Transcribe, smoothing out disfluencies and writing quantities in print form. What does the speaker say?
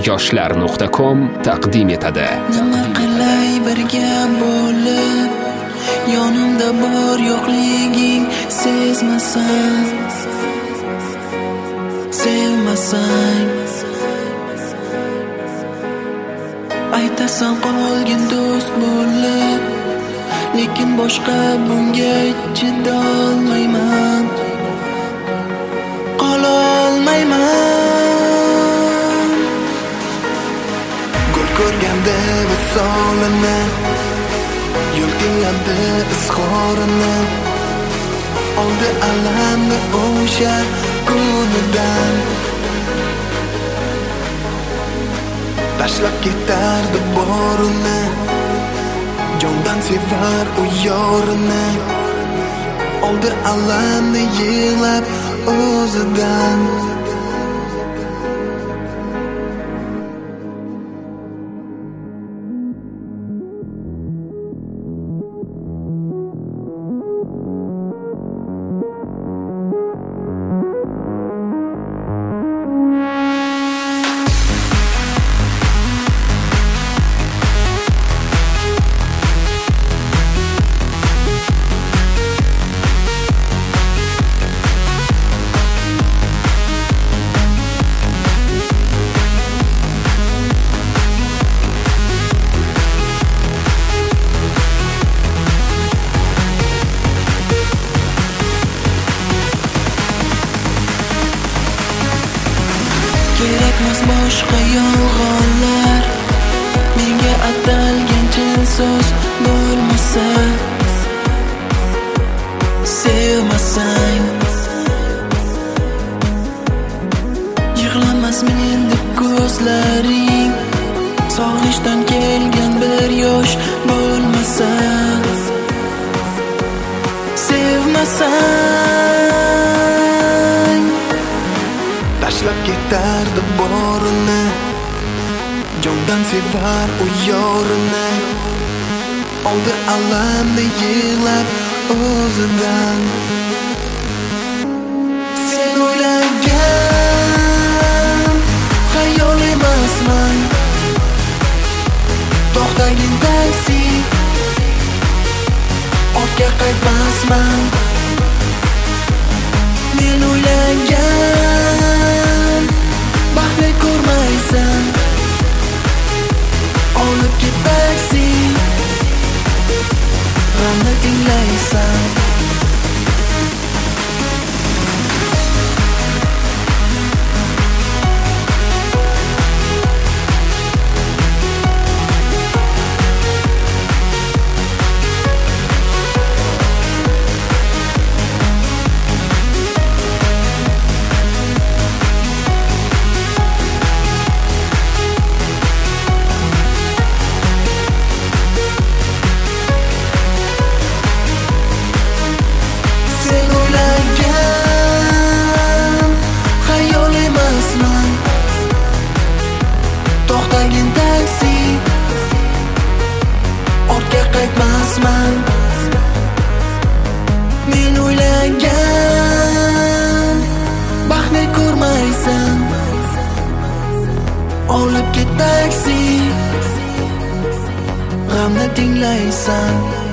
yoshlar.com taqdim etadi. Nima qilay birga bo'lib, yonimda bor yo'qliging sezmasam, sevmasang. Aytasan qolgin do'st bo'lib, lekin boshqa bunga chidolmayman, qololmayman. Gul ko'rganda visolini, yo'l tinglandi izhorini, oldi alamni o'sha kunidan. Tashlab ketardi borini, jondan sevar u yorini, oldi alamni yig'lab o'zidan. Kerakmas boshqa yolg'onlar, menga atalgan chin so'z bo'lmasa, sevmasang. Yig'lamas menda ko'zlaring, sog'ishdan kelgan bir yosh bo'lmasa, sevmasang. Tashlab ketardi borini, jondan sevar u yorini, oldi alamni yig'lab o'zidan. Sen o'ylagan xayol emasman, to'xtagin taksi, ortga qaytmasman. Men o'ylagan baxtni ko'rmaysan, olib ket taksi, g'amni tinglaysan. To'xtagin taksi, ortga qaytmasman. Men o'ylagan baxtni ko'rmaysan, olib ket taksi, g'amni tinglaysan.